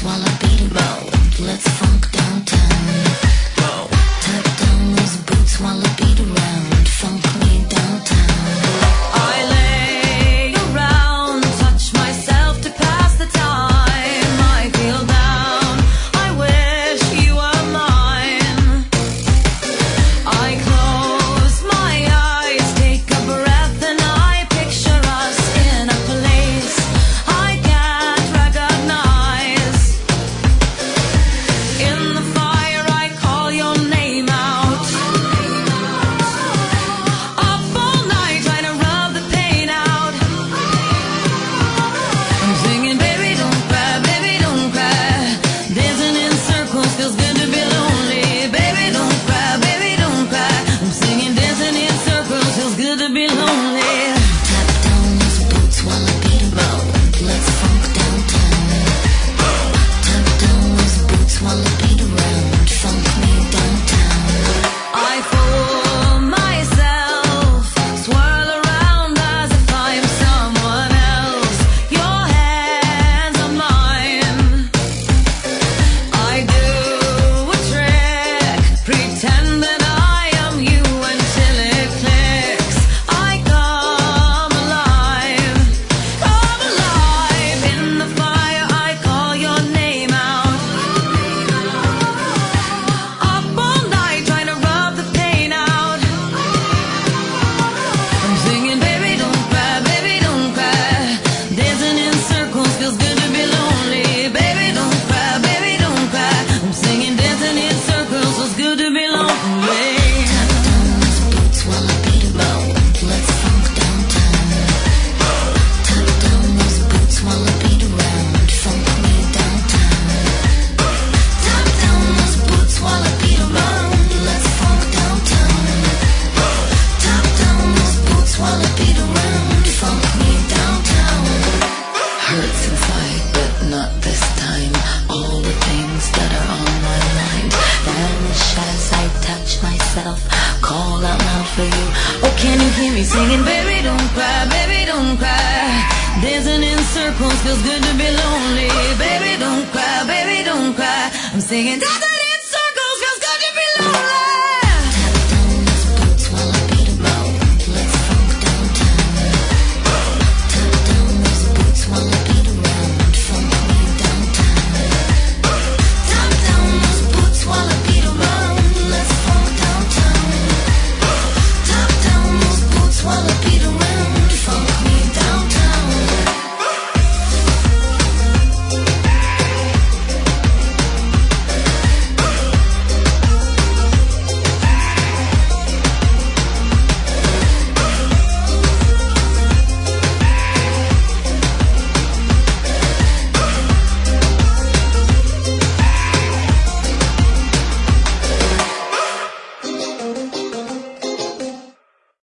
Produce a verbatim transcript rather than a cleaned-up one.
boots while I beat 'em out. Let's funk downtown. Tap down those boots while I beat around. Funk me downtown. I lay around, touch myself to pass the time. I feel down, I wish you were mine. I close my eyes, take a breath, and I picture us in a place I can't recognize. In the fire I call your name out. Up all night trying to rub the pain out. I'm singing, baby don't cry, baby don't cry. Dancing in circles feels good to be lonely. Baby don't cry, baby don't cry. I'm singing, dancing in circles feels good to be lonely. Tap down those boots while I beat 'em out. Let's funk downtown. Tap down those boots while I beat around. Funk me downtown. I fool myself, swirl around as if I'm someone else. Your hands are mine. I do a trick, pretend that I am you until it clicks. I come alive, come alive. In the fire I call your name out. Up all night trying to rub the pain out. I'm singing, baby don't cry, baby don't cry. Dancing in circles feels good to be lonely. Baby don't cry, baby don't cry. I'm singing, dancing in circles feels good to be lonely. Tap down those boots while I beat 'em out. Let's funk downtown. Tap down those boots while I beat around. Funk me downtown. Tap down those boots while I beat around. Let's funk downtown. Tap down those boots while I beat around. Funk me downtown. Hurts inside, but not this time. All the things that are on my mind vanish as I touch myself. Call out loud for you. Oh, can you hear me singing, baby don't cry, baby don't cry. Dancing in circles feels good to be lonely. Baby don't cry, baby don't cry. I'm singing, da da